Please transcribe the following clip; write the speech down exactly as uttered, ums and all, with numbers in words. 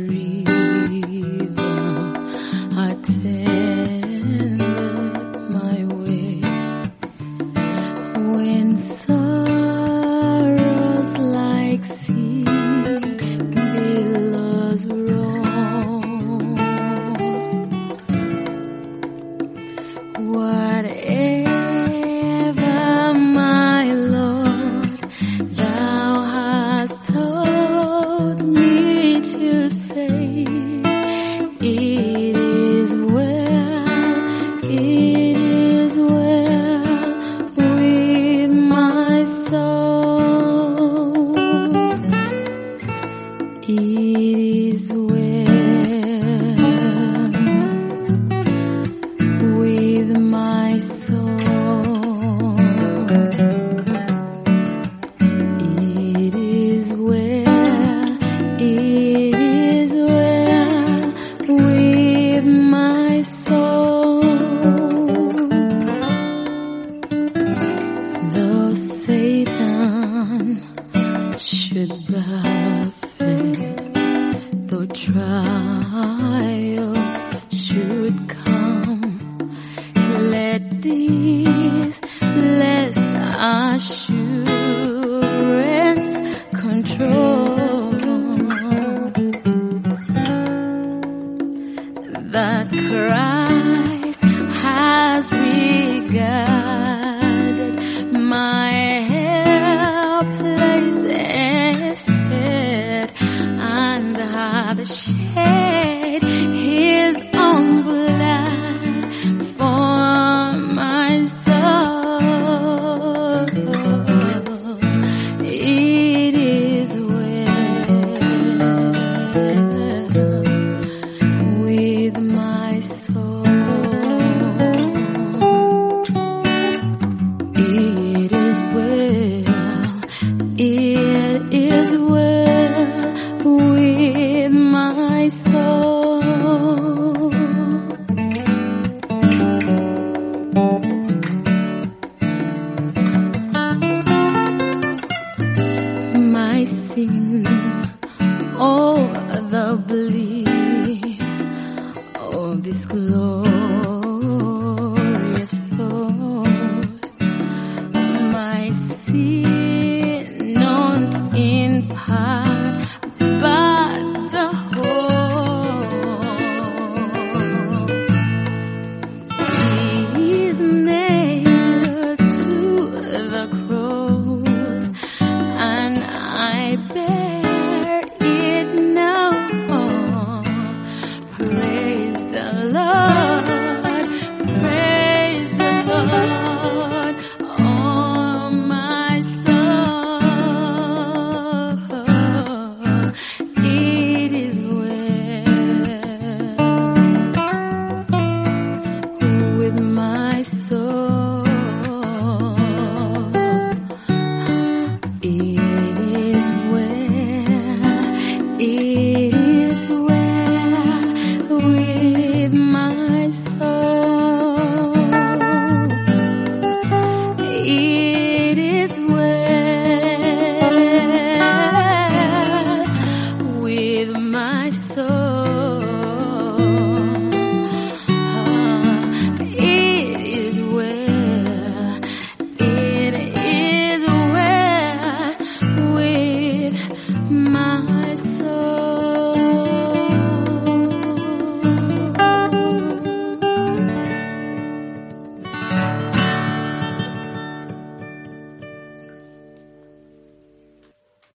river attended my way. When sorrows like sea billows roll, whatever, my Lord, thou hast told me to say, it is well, it is well with my soul. It is well with my soul. It is well, it is well with my soul. Though Satan should buffet, though trials should come, let this blessed assurance control, that Christ has regarded my helpless estate and hath shed his own blood for my soul. It is well with my soul. It is well, it is well with my soul. My sin, oh, the bliss of this glorious thought. My sin, not in part, but the whole. He is nailed to the cross, and I bear it now. Praise the Lord, praise the Lord, oh my soul. It is well with my soul. It is well, it is well with my soul. It is well with my soul.